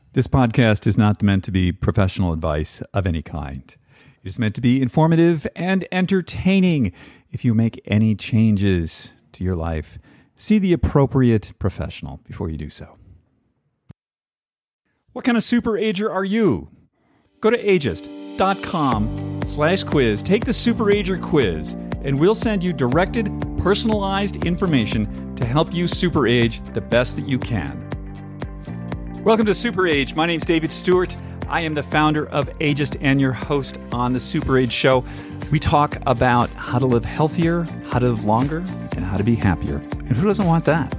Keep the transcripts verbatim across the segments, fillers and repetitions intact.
This podcast is not meant to be professional advice of any kind. It is meant to be informative and entertaining. If you make any changes to your life, see the appropriate professional before you do so. What kind of super ager are you? Go to ageist.com slash quiz. Take the Super Ager quiz, and we'll send you directed, personalized information to help you super age the best that you can. Welcome to Super Age. My name's David Stewart. I am the founder of Ageist and your host on the Super Age Show. We talk about how to live healthier, how to live longer, and how to be happier. And who doesn't want that?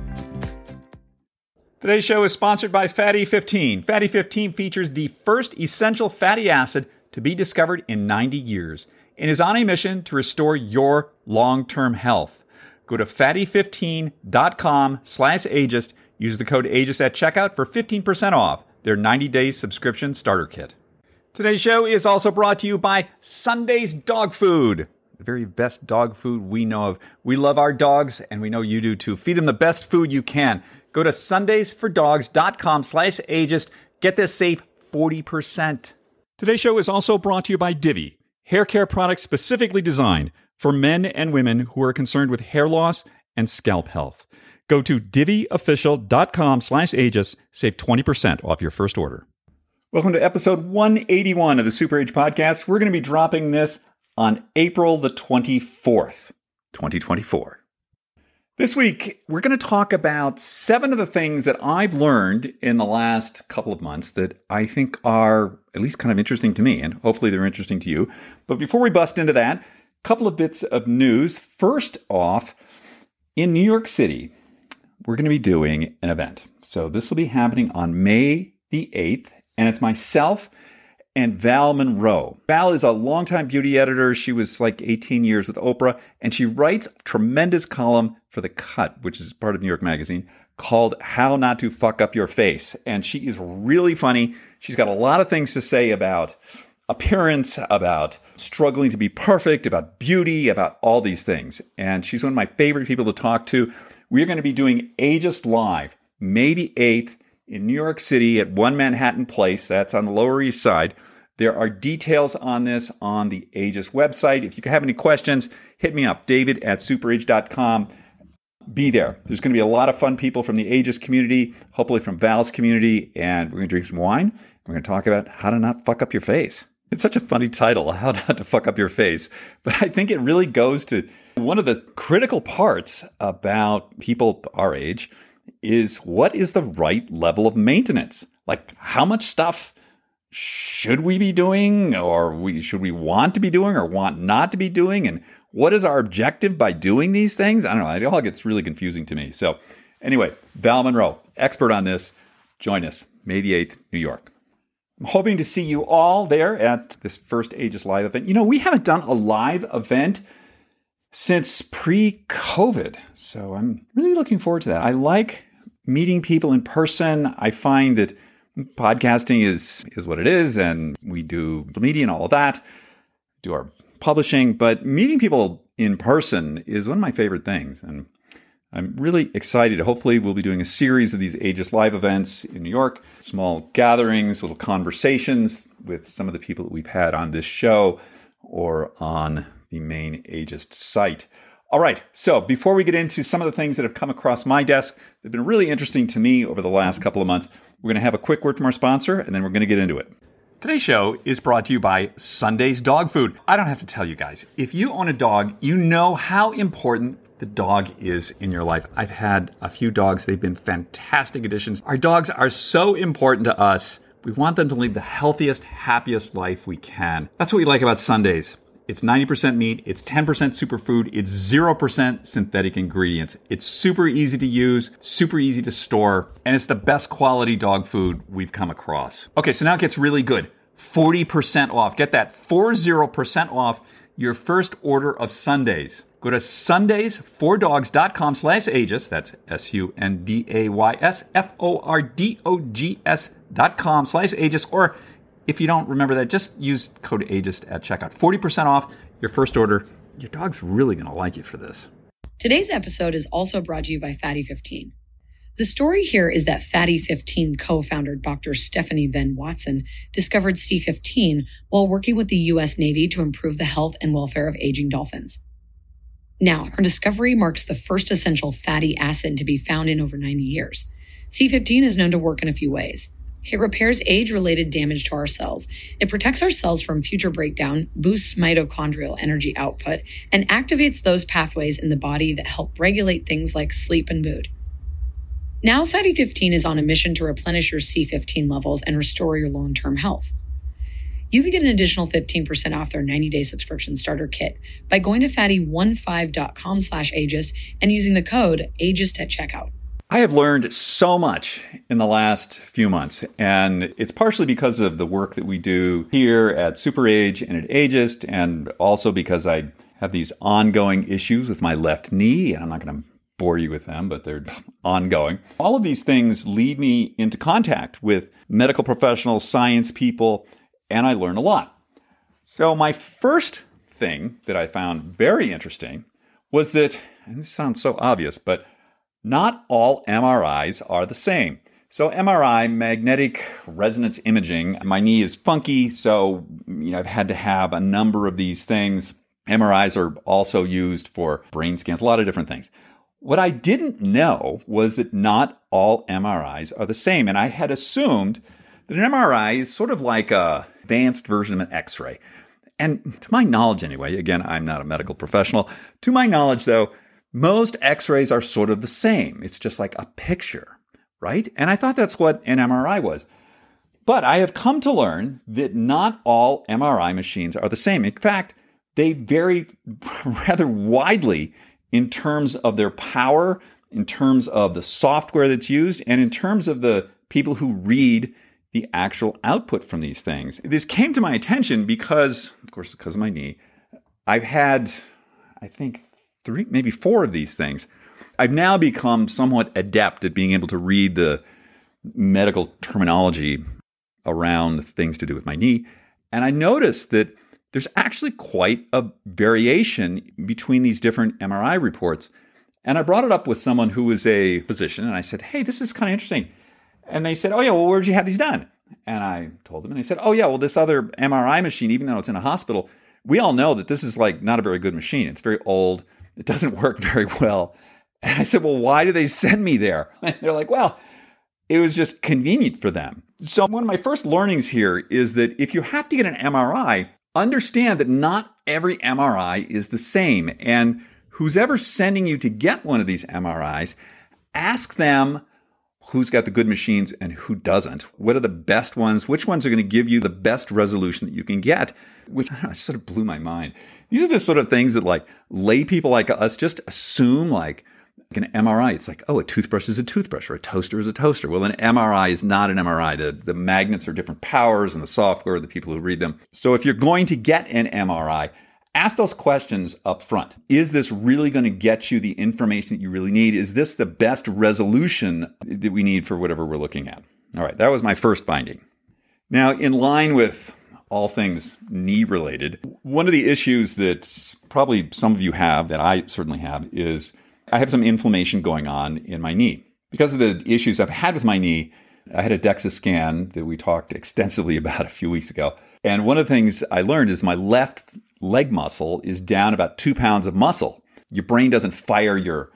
Today's show is sponsored by Fatty fifteen. Fatty fifteen features the first essential fatty acid to be discovered in ninety years and is on a mission to restore your long-term health. Go to fatty fifteen dot com slash ageist. Use the code AGEIST at checkout for fifteen percent off their ninety-day subscription starter kit. Today's show is also brought to you by Sunday's Dog Food, the very best dog food we know of. We love our dogs, and we know you do too. Feed them the best food you can. Go to sundays for dogs dot com slash ageist. Get this save forty percent. Today's show is also brought to you by Divi, hair care products specifically designed for men and women who are concerned with hair loss and scalp health. Go to diviofficial.com slash ageist. Save twenty percent off your first order. Welcome to episode one eighty-one of the Super Age Podcast. We're going to be dropping this on April the twenty-fourth, twenty twenty-four. This week, we're going to talk about seven of the things that I've learned in the last couple of months that I think are at least kind of interesting to me, and hopefully they're interesting to you. But before we bust into that, a couple of bits of news. First off, in New York City, we're going to be doing an event. So this will be happening on May the eighth, and it's myself and Val Monroe. Val is a longtime beauty editor. She was like eighteen years with Oprah, and she writes a tremendous column for The Cut, which is part of New York Magazine, called How Not to Fuck Up Your Face. And she is really funny. She's got a lot of things to say about appearance, about struggling to be perfect, about beauty, about all these things. And she's one of my favorite people to talk to. We're going to be doing Ageist Live, May the eighth, in New York City at One Manhattan Place. That's on the Lower East Side. There are details on this on the Ageist website. If you have any questions, hit me up, david at superage dot com. Be there. There's going to be a lot of fun people from the Ageist community, hopefully from Val's community, and we're going to drink some wine. We're going to talk about how to not fuck up your face. It's such a funny title, How Not to Fuck Up Your Face. But I think it really goes to one of the critical parts about people our age is what is the right level of maintenance? Like, how much stuff should we be doing, or we should we want to be doing, or want not to be doing? And what is our objective by doing these things? I don't know. It all gets really confusing to me. So anyway, Val Monroe, expert on this. Join us, May the eighth, New York. I'm hoping to see you all there at this first Ageist Live event. You know, we haven't done a live event since pre-COVID, so I'm really looking forward to that. I like meeting people in person. I find that podcasting is is what it is, and we do media and all of that, do our publishing, but meeting people in person is one of my favorite things, and I'm really excited. Hopefully, we'll be doing a series of these Ageist Live events in New York, small gatherings, little conversations with some of the people that we've had on this show or on the main Ageist site. All right, so before we get into some of the things that have come across my desk that have been really interesting to me over the last couple of months, we're going to have a quick word from our sponsor, and then we're going to get into it. Today's show is brought to you by Sunday's Dog Food. I don't have to tell you guys, if you own a dog, you know how important the dog is in your life. I've had a few dogs. They've been fantastic additions. Our dogs are so important to us. We want them to live the healthiest, happiest life we can. That's what we like about Sundays. It's ninety percent meat, it's ten percent superfood, it's zero percent synthetic ingredients. It's super easy to use, super easy to store, and it's the best quality dog food we've come across. Okay, so now it gets really good. forty percent off. Get that, forty percent off your first order of Sundays. Go to sundays for dogs dot com slash ageist. That's S U N D A Y S F O R D O G S dot com slash ageist. Or if you don't remember that, just use code AGEIST at checkout. forty percent off your first order. Your dog's really going to like you for this. Today's episode is also brought to you by Fatty fifteen. The story here is that Fatty fifteen co-founder Doctor Stephanie Venn Watson discovered C fifteen while working with the U S Navy to improve the health and welfare of aging dolphins. Now, her discovery marks the first essential fatty acid to be found in over ninety years. C fifteen is known to work in a few ways. It repairs age-related damage to our cells. It protects our cells from future breakdown, boosts mitochondrial energy output, and activates those pathways in the body that help regulate things like sleep and mood. Now, Fatty fifteen is on a mission to replenish your C fifteen levels and restore your long-term health. You can get an additional fifteen percent off their ninety-day subscription starter kit by going to fatty fifteen dot com slash Aegis and using the code Aegis at checkout. I have learned so much in the last few months, and it's partially because of the work that we do here at SuperAge and at Aegis, and also because I have these ongoing issues with my left knee, and I'm not going to bore you with them, but they're ongoing. All of these things lead me into contact with medical professionals, science people, and I learn a lot. So my first thing that I found very interesting was that, and this sounds so obvious, but not all M R Is are the same. So M R I, magnetic resonance imaging, my knee is funky, so you know, I've had to have a number of these things. M R Is are also used for brain scans, a lot of different things. What I didn't know was that not all M R Is are the same, and I had assumed that an M R I is sort of like a advanced version of an X-ray. And to my knowledge anyway, again, I'm not a medical professional, to my knowledge though, most X-rays are sort of the same. It's just like a picture, right? And I thought that's what an M R I was. But I have come to learn that not all M R I machines are the same. In fact, they vary rather widely in terms of their power, in terms of the software that's used, and in terms of the people who read the actual output from these things. This came to my attention because, of course, because of my knee, I've had, I think, three, maybe four of these things. I've now become somewhat adept at being able to read the medical terminology around things to do with my knee. And I noticed that there's actually quite a variation between these different M R I reports. And I brought it up with someone who was a physician, and I said, hey, this is kind of interesting. And they said, oh, yeah, well, where'd you have these done? And I told them, and they said, oh, yeah, well, this other M R I machine, even though it's in a hospital, we all know that this is like not a very good machine. It's very old. It doesn't work very well. And I said, well, why do they send me there? And they're like, well, it was just convenient for them. So one of my first learnings here is that if you have to get an M R I, understand that not every M R I is the same. And who's ever sending you to get one of these M R Is, ask them who's got the good machines and who doesn't. What are the best ones? Which ones are going to give you the best resolution that you can get? Which sort of blew my mind. These are the sort of things that like lay people like us just assume like, like an M R I. It's like, oh, a toothbrush is a toothbrush or a toaster is a toaster. Well, an M R I is not an M R I. The, the magnets are different powers and the software, the people who read them. So if you're going to get an M R I, ask those questions up front. Is this really going to get you the information that you really need? Is this the best resolution that we need for whatever we're looking at? All right, that was my first finding. Now, in line with all things knee related, one of the issues that probably some of you have, that I certainly have, is I have some inflammation going on in my knee. Because of the issues I've had with my knee, I had a DEXA scan that we talked extensively about a few weeks ago. And one of the things I learned is my left leg muscle is down about two pounds of muscle. Your brain doesn't fire your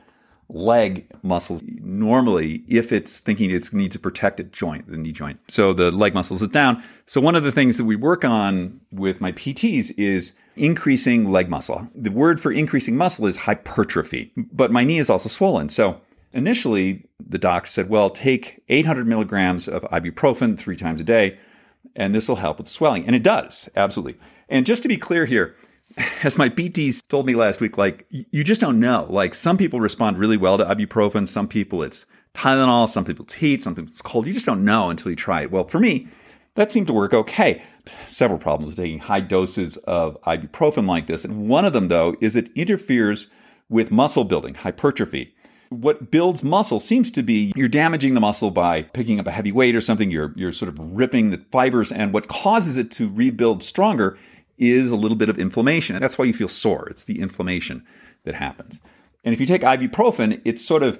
leg muscles normally if it's thinking it needs to protect a joint, the knee joint. So the leg muscles is down. So one of the things that we work on with my P Ts is increasing leg muscle. The word for increasing muscle is hypertrophy, but my knee is also swollen. So initially the doc said, well, take eight hundred milligrams of ibuprofen three times a day, and this will help with swelling. And it does, absolutely. And just to be clear here, as my P Ts told me last week, like, you just don't know. Like, some people respond really well to ibuprofen. Some people it's Tylenol. Some people it's heat. Some people it's cold. You just don't know until you try it. Well, for me, that seemed to work okay. Several problems with taking high doses of ibuprofen like this. And one of them, though, is it interferes with muscle building, hypertrophy. What builds muscle seems to be you're damaging the muscle by picking up a heavy weight or something. You're you're sort of ripping the fibers. And what causes it to rebuild stronger is a little bit of inflammation. And that's why you feel sore. It's the inflammation that happens. And if you take ibuprofen, it sort of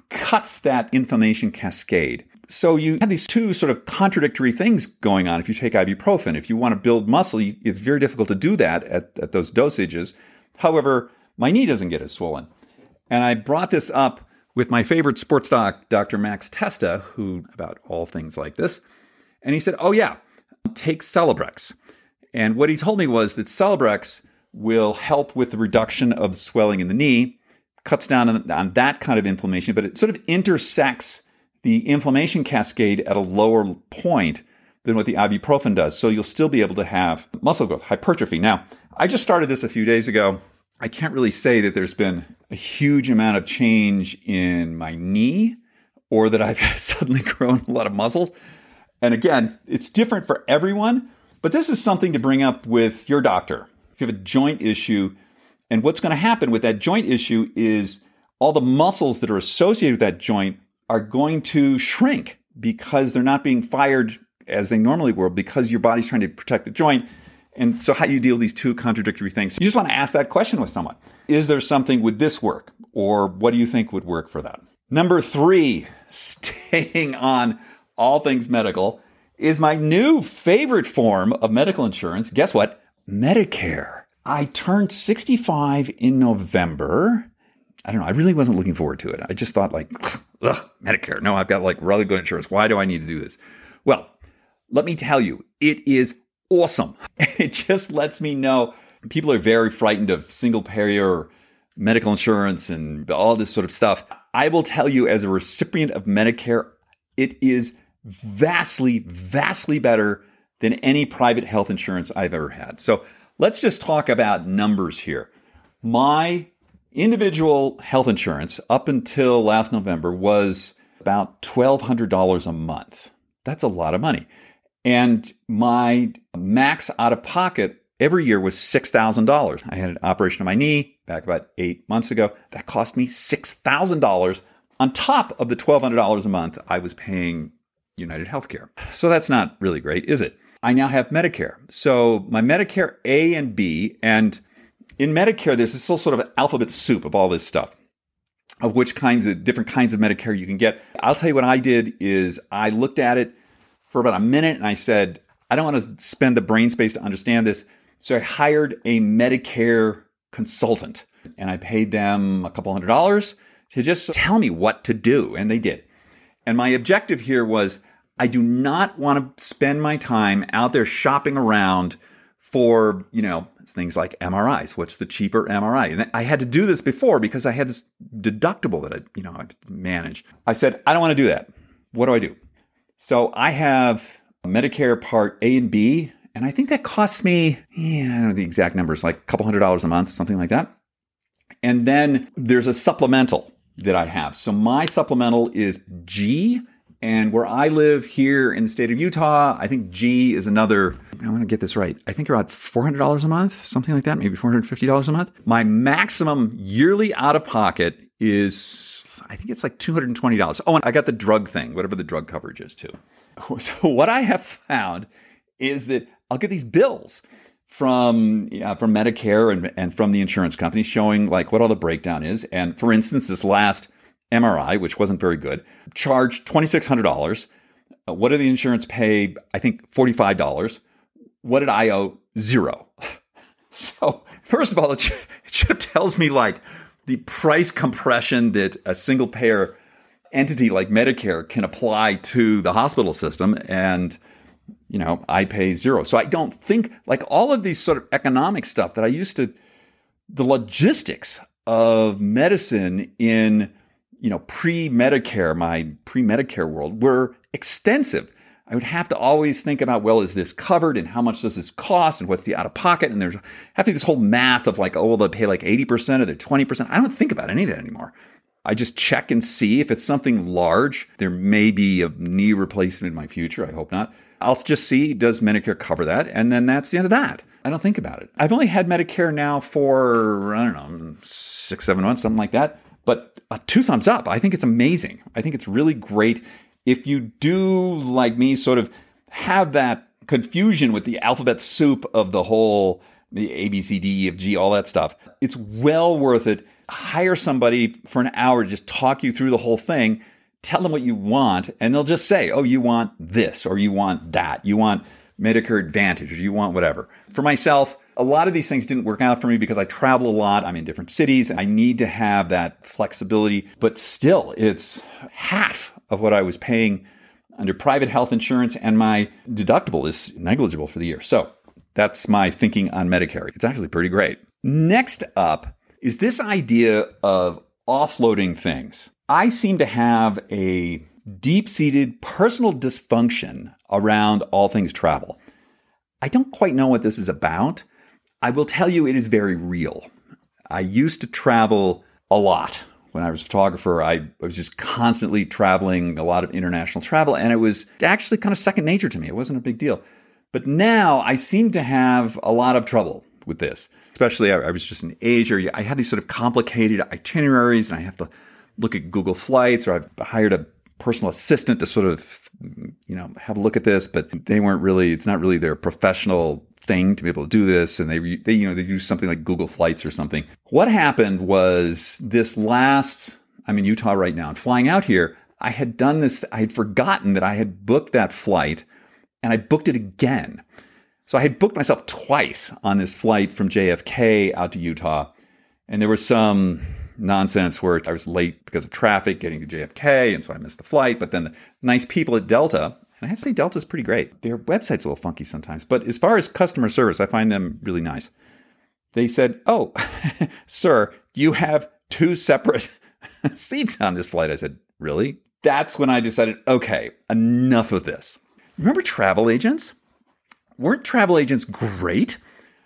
cuts that inflammation cascade. So you have these two sort of contradictory things going on if you take ibuprofen. If you want to build muscle, you, it's very difficult to do that at, at those dosages. However, my knee doesn't get as swollen. And I brought this up with my favorite sports doc, Doctor Max Testa, who about all things like this. And he said, oh yeah, take Celebrex. And what he told me was that Celebrex will help with the reduction of the swelling in the knee, cuts down on, on that kind of inflammation, but it sort of intersects the inflammation cascade at a lower point than what the ibuprofen does. So you'll still be able to have muscle growth, hypertrophy. Now, I just started this a few days ago. I can't really say that there's been a huge amount of change in my knee or that I've suddenly grown a lot of muscles. And again, it's different for everyone, but this is something to bring up with your doctor. If you have a joint issue, and what's going to happen with that joint issue is all the muscles that are associated with that joint are going to shrink because they're not being fired as they normally were because your body's trying to protect the joint. And so how do you deal with these two contradictory things? So you just want to ask that question with someone. Is there something, would this work? Or what do you think would work for that? Number three, staying on all things medical, is my new favorite form of medical insurance. Guess what? Medicare. I turned sixty-five in November. I don't know. I really wasn't looking forward to it. I just thought like, ugh, Medicare. No, I've got like really good insurance. Why do I need to do this? Well, let me tell you, it is awesome. It just lets me know people are very frightened of single payer medical insurance and all this sort of stuff. I will tell you as a recipient of Medicare, it is vastly, vastly better than any private health insurance I've ever had. So let's just talk about numbers here. My individual health insurance up until last November was about twelve hundred dollars a month. That's a lot of money. And my max out of pocket every year was six thousand dollars. I had an operation on my knee back about eight months ago. That cost me six thousand dollars on top of the twelve hundred dollars a month I was paying United Healthcare. So that's not really great, is it? I now have Medicare. So my Medicare A and B, and in Medicare, there's this whole sort of alphabet soup of all this stuff, of which kinds of different kinds of Medicare you can get. I'll tell you what I did is I looked at it for about a minute and I said, I don't want to spend the brain space to understand this. So I hired a Medicare consultant and I paid them a couple hundred dollars to just tell me what to do. And they did. And my objective here was I do not want to spend my time out there shopping around for, you know, things like M R Is. What's the cheaper M R I? And I had to do this before because I had this deductible that I, you know, I manage. I said, I don't want to do that. What do I do? So I have Medicare Part A and B, and I think that costs me, yeah, I don't know the exact numbers, like a couple hundred dollars a month, something like that. And then there's a supplemental that I have. So my supplemental is G, and where I live here in the state of Utah, I think G is another, I want to get this right, I think around four hundred dollars a month, something like that, maybe four hundred fifty dollars a month. My maximum yearly out-of-pocket is, I think it's like two hundred twenty dollars. Oh, and I got the drug thing, whatever the drug coverage is too. So what I have found is that I'll get these bills from yeah, from Medicare and, and from the insurance company showing like what all the breakdown is. And for instance, this last M R I, which wasn't very good, charged two thousand six hundred dollars. Uh, what did the insurance pay? I think forty-five dollars. What did I owe? Zero. So first of all, it, it should have tells me like the price compression that a single payer entity like Medicare can apply to the hospital system. And, you know, I pay zero. So I don't think like all of these sort of economic stuff that I used to, the logistics of medicine in, you know, pre-Medicare, my pre-Medicare world were extensive. I would have to always think about, well, is this covered and how much does this cost and what's the out of pocket? And there's have to be this whole math of like, oh, well, they'll pay like eighty percent or they're twenty percent. I don't think about any of that anymore. I just check and see if it's something large. There may be a knee replacement in my future. I hope not. I'll just see, does Medicare cover that? And then that's the end of that. I don't think about it. I've only had Medicare now for, I don't know, six, seven months, something like that. But uh, two thumbs up. I think it's amazing. I think it's really great. If you do, like me, sort of have that confusion with the alphabet soup of the whole, the A, B, C, D, E, F, G, all that stuff, it's well worth it hire somebody for an hour to just talk you through the whole thing, tell them what you want, and they'll just say, oh, you want this, or you want that, you want Medicare Advantage, or you want whatever. For myself, a lot of these things didn't work out for me because I travel a lot. I'm in different cities. I need to have that flexibility, but still, it's half of what I was paying under private health insurance, and my deductible is negligible for the year. So that's my thinking on Medicare. It's actually pretty great. Next up is this idea of offloading things. I seem to have a deep-seated personal dysfunction around all things travel. I don't quite know what this is about. I will tell you it is very real. I used to travel a lot. When I was a photographer, I was just constantly traveling, a lot of international travel, and it was actually kind of second nature to me. It wasn't a big deal. But now I seem to have a lot of trouble with this. Especially I, I was just in Asia. I had these sort of complicated itineraries, and I have to look at Google Flights, or I've hired a personal assistant to sort of, you know, have a look at this, but they weren't really, it's not really their professional thing to be able to do this. And they, they, you know, they use something like Google Flights or something. What happened was this last, I'm in Utah right now, and flying out here, I had done this, I had forgotten that I had booked that flight, and I booked it again. So I had booked myself twice on this flight from J F K out to Utah. And there was some nonsense where I was late because of traffic getting to J F K, and so I missed the flight. But then the nice people at Delta, and I have to say Delta's pretty great. Their website's a little funky sometimes, but as far as customer service, I find them really nice. They said, oh, sir, you have two separate seats on this flight. I said, really? That's when I decided, okay, enough of this. Remember travel agents? Weren't travel agents great?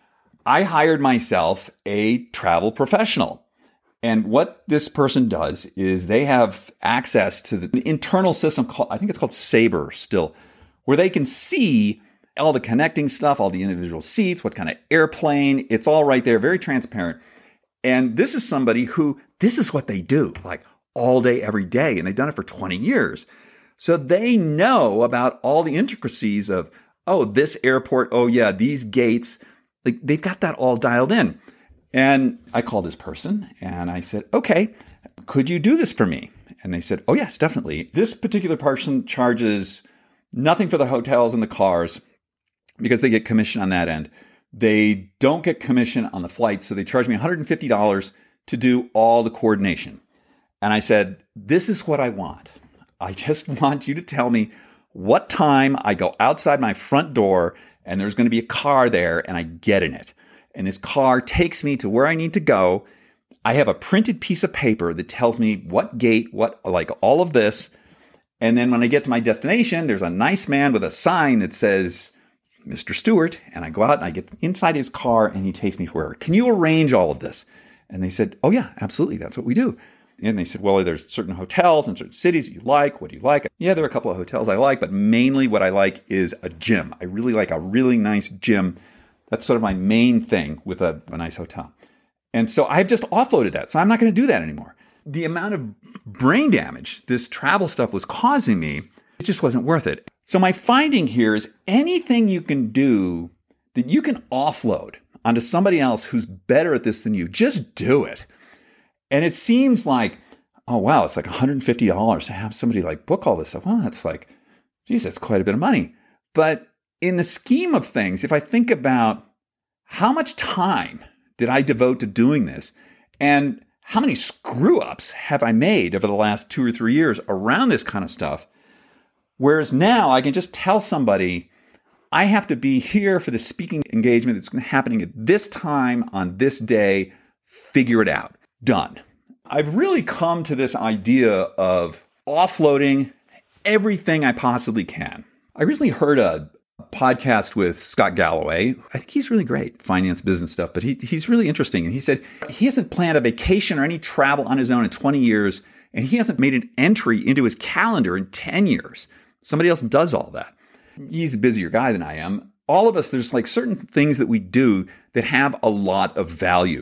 I hired myself a travel professional. And what this person does is they have access to the internal system called, I think it's called Sabre still, where they can see all the connecting stuff, all the individual seats, what kind of airplane. It's all right there, very transparent. And this is somebody who, this is what they do, like all day, every day. And they've done it for twenty years. So they know about all the intricacies of, oh, this airport, oh yeah, these gates. Like they've got that all dialed in. And I called this person and I said, okay, could you do this for me? And they said, oh yes, definitely. This particular person charges nothing for the hotels and the cars because they get commission on that end. They don't get commission on the flights. So they charge me one hundred fifty dollars to do all the coordination. And I said, this is what I want. I just want you to tell me what time I go outside my front door and there's going to be a car there and I get in it. And this car takes me to where I need to go. I have a printed piece of paper that tells me what gate, what, like all of this. And then when I get to my destination, there's a nice man with a sign that says, Mister Stewart. And I go out and I get inside his car and he takes me where. Can you arrange all of this? And they said, oh yeah, absolutely. That's what we do. And they said, well, there's certain hotels and certain cities that you like. What do you like? Yeah, there are a couple of hotels I like, but mainly what I like is a gym. I really like a really nice gym. That's sort of my main thing with a, a nice hotel. And so I've just offloaded that. So I'm not going to do that anymore. The amount of brain damage this travel stuff was causing me, it just wasn't worth it. So my finding here is anything you can do that you can offload onto somebody else who's better at this than you, just do it. And it seems like, oh, wow, it's like one hundred fifty dollars to have somebody like book all this stuff. Well, that's like, geez, that's quite a bit of money. But in the scheme of things, if I think about how much time did I devote to doing this and how many screw ups have I made over the last two or three years around this kind of stuff? Whereas now I can just tell somebody, I have to be here for the speaking engagement that's happening at this time on this day. Figure it out. Done. I've really come to this idea of offloading everything I possibly can. I recently heard a podcast with Scott Galloway. I think he's really great, finance, business stuff, but he, he's really interesting. And he said he hasn't planned a vacation or any travel on his own in twenty years, and he hasn't made an entry into his calendar in ten years. Somebody else does all that. He's a busier guy than I am. All of us, there's like certain things that we do that have a lot of value.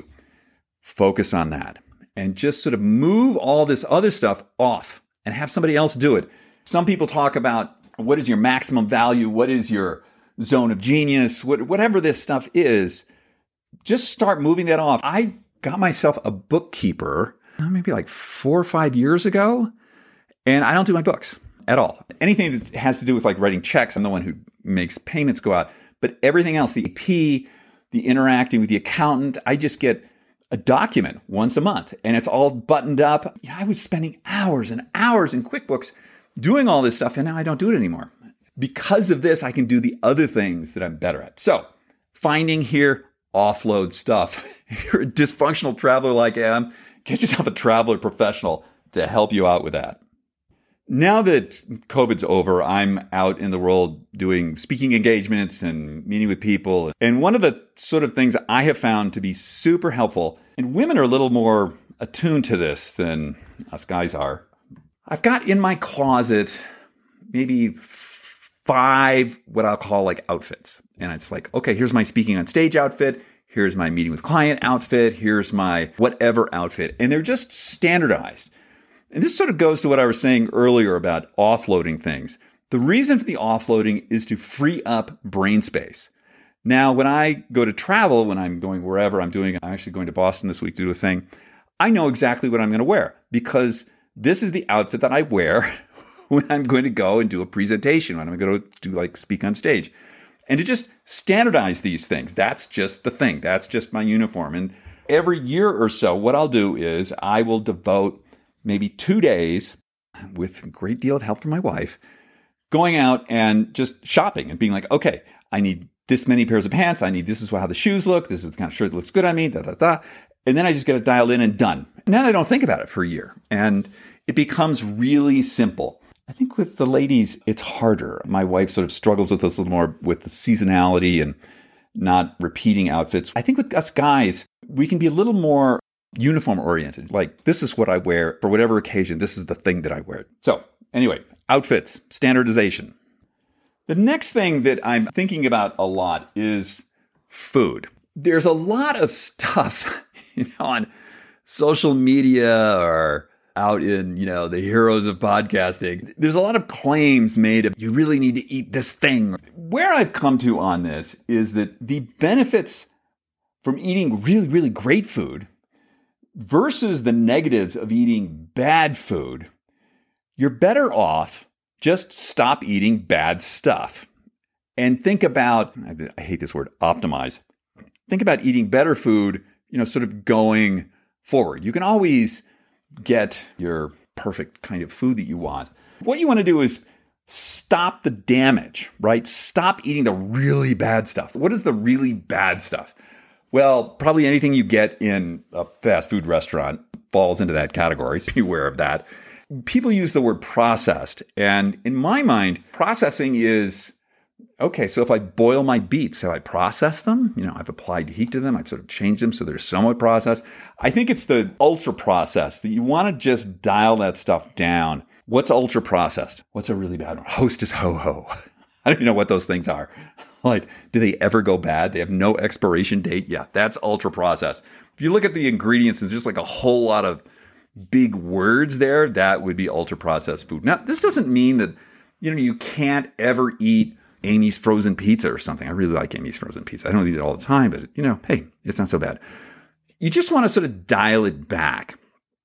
Focus on that and just sort of move all this other stuff off and have somebody else do it. Some people talk about what is your maximum value? What is your zone of genius? What, whatever this stuff is, just start moving that off. I got myself a bookkeeper maybe like four or five years ago, and I don't do my books at all. Anything that has to do with like writing checks, I'm the one who makes payments go out. But everything else, the A P, the interacting with the accountant, I just get a document once a month, and it's all buttoned up. You know, I was spending hours and hours in QuickBooks doing all this stuff, and now I don't do it anymore. Because of this, I can do the other things that I'm better at. So, finding here, offload stuff. If you're a dysfunctional traveler like I am, get yourself a traveler professional to help you out with that. Now that COVID's over, I'm out in the world doing speaking engagements and meeting with people. And one of the sort of things I have found to be super helpful, and women are a little more attuned to this than us guys are. I've got in my closet maybe five what I'll call like outfits. And it's like, okay, here's my speaking on stage outfit. Here's my meeting with client outfit. Here's my whatever outfit. And they're just standardized. And this sort of goes to what I was saying earlier about offloading things. The reason for the offloading is to free up brain space. Now, when I go to travel, when I'm going wherever I'm doing, I'm actually going to Boston this week to do a thing, I know exactly what I'm going to wear because this is the outfit that I wear when I'm going to go and do a presentation, when I'm going to do like speak on stage. And to just standardize these things, that's just the thing. That's just my uniform. And every year or so, what I'll do is I will devote maybe two days with a great deal of help from my wife, going out and just shopping and being like, okay, I need this many pairs of pants. I need, this is how the shoes look. This is the kind of shirt that looks good on me, da, da, da. And then I just get it dialed in and done. And then I don't think about it for a year. And it becomes really simple. I think with the ladies, it's harder. My wife sort of struggles with this a little more with the seasonality and not repeating outfits. I think with us guys, we can be a little more uniform oriented. Like, this is what I wear for whatever occasion. This is the thing that I wear. So anyway, outfits, standardization. The next thing that I'm thinking about a lot is food. There's a lot of stuff, you know, on social media or out in, you know, the heroes of podcasting. There's a lot of claims made of you really need to eat this thing. Where I've come to on this is that the benefits from eating really, really great food versus the negatives of eating bad food, you're better off just stop eating bad stuff and think about, I hate this word, optimize. Think about eating better food, you know, sort of going forward. You can always get your perfect kind of food that you want. What you want to do is stop the damage, right? Stop eating the really bad stuff. What is the really bad stuff? Well, probably anything you get in a fast food restaurant falls into that category, so be aware of that. People use the word processed, and in my mind, processing is, okay, so if I boil my beets, have I processed them? You know, I've applied heat to them, I've sort of changed them so they're somewhat processed. I think it's the ultra processed that you want to just dial that stuff down. What's ultra processed? What's a really bad one? Hostess Ho-Ho. I don't even know what those things are. Like, do they ever go bad? They have no expiration date. Yeah, that's ultra processed. If you look at the ingredients, there's just like a whole lot of big words there. That would be ultra processed food. Now, this doesn't mean that, you know, you can't ever eat Amy's frozen pizza or something. I really like Amy's frozen pizza. I don't eat it all the time, but, you know, hey, it's not so bad. You just want to sort of dial it back.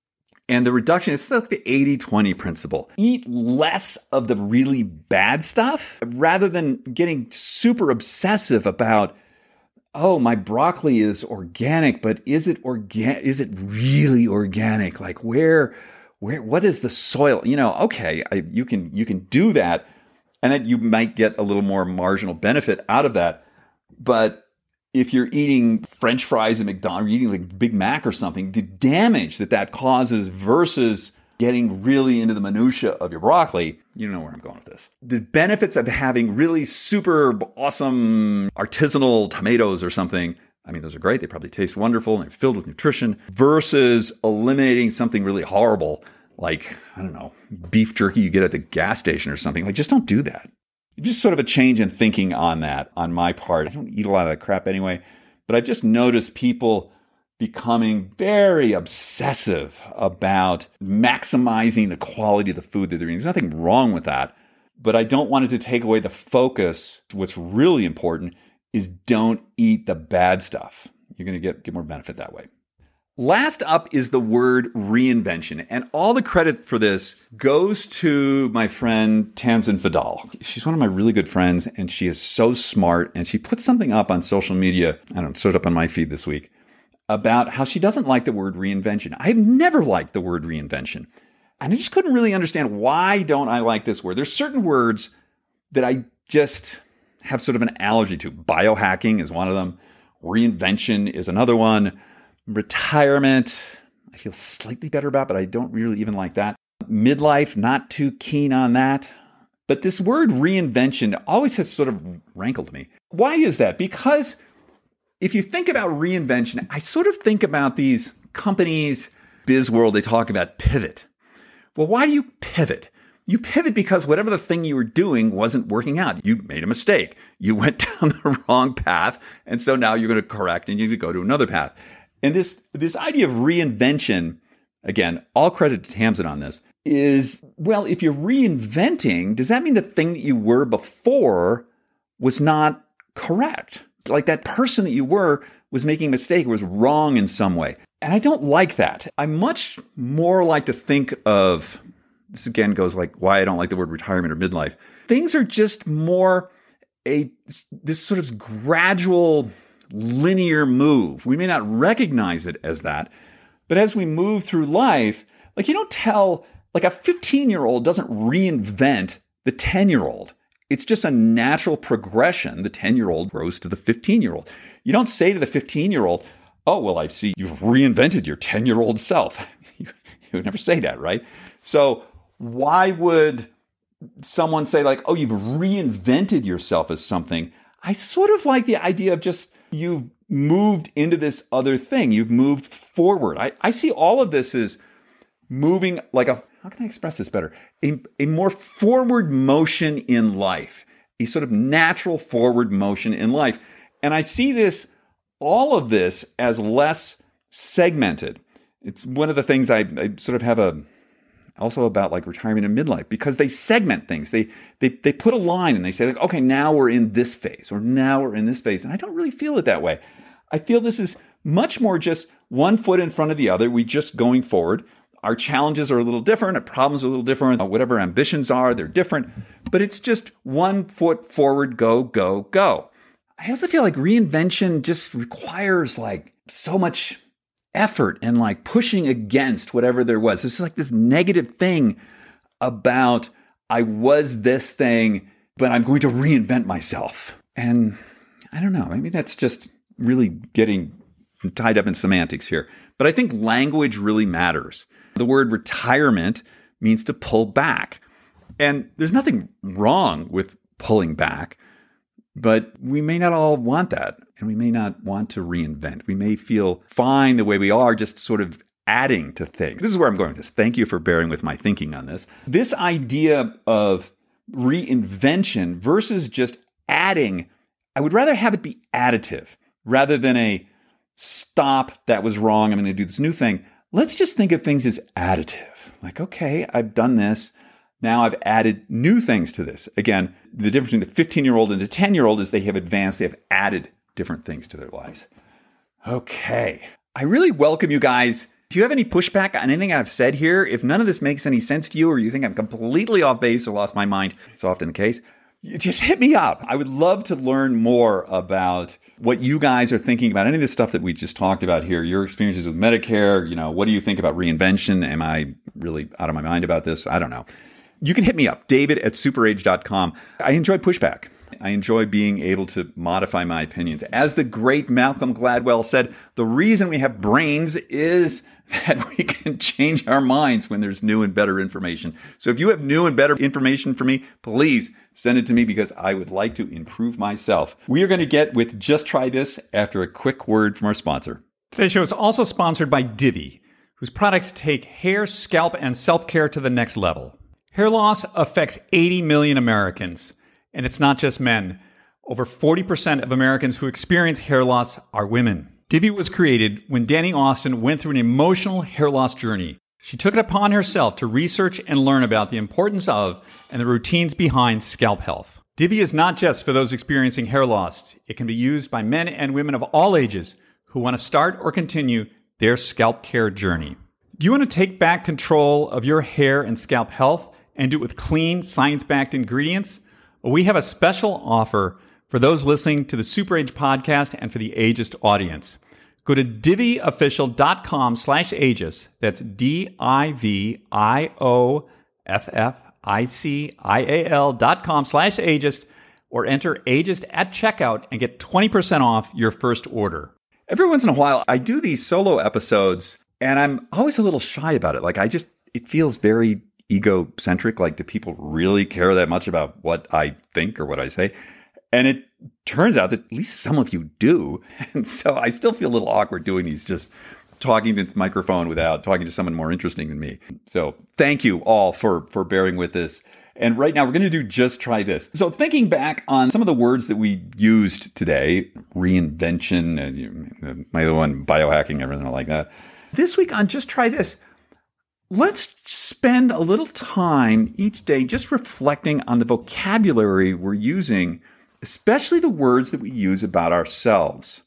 And the reduction, it's like the eighty twenty principle. Eat less of the really bad stuff rather than getting super obsessive about, oh, my broccoli is organic, but is it organ- Is it really organic? Like where, where, what is the soil? You know, okay, I, you can, you can do that, and then you might get a little more marginal benefit out of that. But if you're eating French fries at McDonald's, you're eating like Big Mac or something, the damage that that causes versus getting really into the minutia of your broccoli, you know where I'm going with this. The benefits of having really super awesome artisanal tomatoes or something, I mean, those are great. They probably taste wonderful and they're filled with nutrition versus eliminating something really horrible like, I don't know, beef jerky you get at the gas station or something. Like, just don't do that. Just sort of a change in thinking on that on my part. I don't eat a lot of that crap anyway, but I've just noticed people becoming very obsessive about maximizing the quality of the food that they're eating. There's nothing wrong with that, but I don't want it to take away the focus. What's really important is don't eat the bad stuff. You're going to get, get more benefit that way. Last up is the word reinvention, and all the credit for this goes to my friend Tamsin Fadal. She's one of my really good friends, and she is so smart, and she put something up on social media, I don't know, showed up on my feed this week, about how she doesn't like the word reinvention. I've never liked the word reinvention, and I just couldn't really understand why don't I like this word. There's certain words that I just have sort of an allergy to. Biohacking is one of them. Reinvention is another one. Retirement, I feel slightly better about, but I don't really even like that. Midlife, not too keen on that. But this word reinvention always has sort of rankled me. Why is that? Because if you think about reinvention, I sort of think about these companies, biz world, they talk about pivot. Well, why do you pivot? You pivot because whatever the thing you were doing wasn't working out. You made a mistake. You went down the wrong path, and so now you're going to correct and you're going to go to another path. And this this idea of reinvention, again, all credit to Tamsin on this, is, well, if you're reinventing, does that mean the thing that you were before was not correct? Like that person that you were was making a mistake, was wrong in some way. And I don't like that. I much more like to think of, this again goes like why I don't like the word retirement or midlife. Things are just more a this sort of gradual linear move. We may not recognize it as that, but as we move through life, like you don't tell, like a fifteen-year-old doesn't reinvent the ten-year-old. It's just a natural progression. The ten-year-old grows to the fifteen-year-old. You don't say to the fifteen-year-old, oh, well, I see you've reinvented your ten-year-old self. you, you would never say that, right? So why would someone say like, oh, you've reinvented yourself as something? I sort of like the idea of just you've moved into this other thing. You've moved forward. I, I see all of this as moving like a, how can I express this better? A, a more forward motion in life, a sort of natural forward motion in life. And I see this, all of this as less segmented. It's one of the things I, I sort of have a, also about like retirement and midlife, because they segment things. They they they put a line and they say like, okay, now we're in this phase or now we're in this phase. And I don't really feel it that way. I feel this is much more just one foot in front of the other. We just going forward. Our challenges are a little different. Our problems are a little different. Whatever ambitions are, they're different. But it's just one foot forward, go, go, go. I also feel like reinvention just requires like so much effort and like pushing against whatever there was. It's like this negative thing about I was this thing, but I'm going to reinvent myself. And I don't know, maybe that's just really getting tied up in semantics here. But I think language really matters. The word retirement means to pull back. And there's nothing wrong with pulling back, but we may not all want that. And we may not want to reinvent. We may feel fine the way we are, just sort of adding to things. This is where I'm going with this. Thank you for bearing with my thinking on this. This idea of reinvention versus just adding, I would rather have it be additive rather than a stop, that was wrong, I'm going to do this new thing. Let's just think of things as additive. Like, okay, I've done this. Now I've added new things to this. Again, the difference between the fifteen-year-old and the ten-year-old is they have advanced, they have added different things to their lives. Okay. I really welcome you guys. If you have any pushback on anything I've said here, if none of this makes any sense to you or you think I'm completely off base or lost my mind, it's often the case, you just hit me up. I would love to learn more about what you guys are thinking about any of this stuff that we just talked about here, your experiences with Medicare. You know, what do you think about reinvention? Am I really out of my mind about this? I don't know. You can hit me up, David at superage dot com. I enjoy pushback. I enjoy being able to modify my opinions. As the great Malcolm Gladwell said, the reason we have brains is that we can change our minds when there's new and better information. So if you have new and better information for me, please send it to me because I would like to improve myself. We are going to get with Just Try This after a quick word from our sponsor. Today's show is also sponsored by Divi, whose products take hair, scalp, and self-care to the next level. Hair loss affects eighty million Americans, and it's not just men. Over forty percent of Americans who experience hair loss are women. Divi was created when Danny Austin went through an emotional hair loss journey. She took it upon herself to research and learn about the importance of and the routines behind scalp health. Divi is not just for those experiencing hair loss. It can be used by men and women of all ages who want to start or continue their scalp care journey. Do you want to take back control of your hair and scalp health and do it with clean, science-backed ingredients? Well, we have a special offer for those listening to the Super Age podcast and for the Ageist audience. Go to diviofficial.com slash Ageist. That's D I V I O F F I C I A L dot com slash Ageist, or enter Ageist at checkout and get twenty percent off your first order. Every once in a while, I do these solo episodes, and I'm always a little shy about it. Like, I just, it feels very egocentric. Like, do people really care that much about what I think or what I say? And it turns out that at least some of you do. And so I still feel a little awkward doing these, just talking to this microphone without talking to someone more interesting than me. So thank you all for, for bearing with this. And right now we're going to do Just Try This. So thinking back on some of the words that we used today, reinvention, and my other one, biohacking, everything like that. This week on Just Try This, let's spend a little time each day just reflecting on the vocabulary we're using, especially the words that we use about ourselves.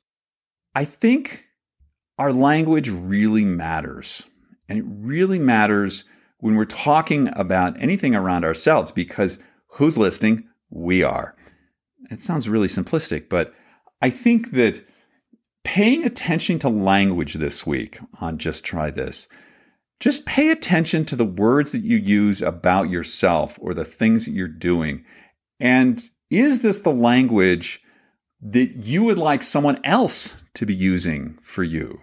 I think our language really matters. And it really matters when we're talking about anything around ourselves, because who's listening? We are. It sounds really simplistic, but I think that paying attention to language this week on Just Try This, just pay attention to the words that you use about yourself or the things that you're doing. And is this the language that you would like someone else to be using for you?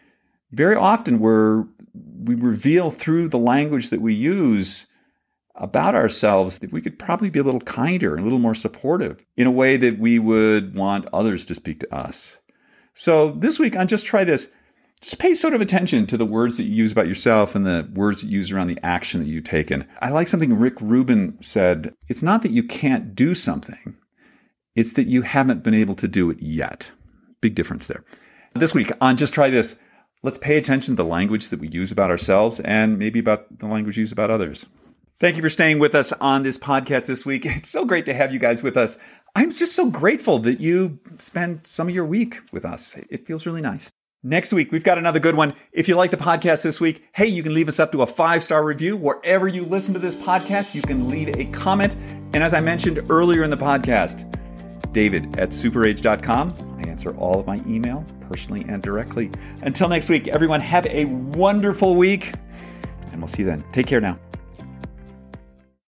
Very often we're, we reveal through the language that we use about ourselves that we could probably be a little kinder and a little more supportive in a way that we would want others to speak to us. So this week on Just Try This, just pay sort of attention to the words that you use about yourself and the words that you use around the action that you've taken. I like something Rick Rubin said. It's not that you can't do something. It's that you haven't been able to do it yet. Big difference there. This week on Just Try This, let's pay attention to the language that we use about ourselves and maybe about the language used about others. Thank you for staying with us on this podcast this week. It's so great to have you guys with us. I'm just so grateful that you spend some of your week with us. It feels really nice. Next week, we've got another good one. If you like the podcast this week, hey, you can leave us up to a five-star review. Wherever you listen to this podcast, you can leave a comment. And as I mentioned earlier in the podcast, David at superage dot com. I answer all of my email personally and directly. Until next week, everyone, have a wonderful week. And we'll see you then. Take care now.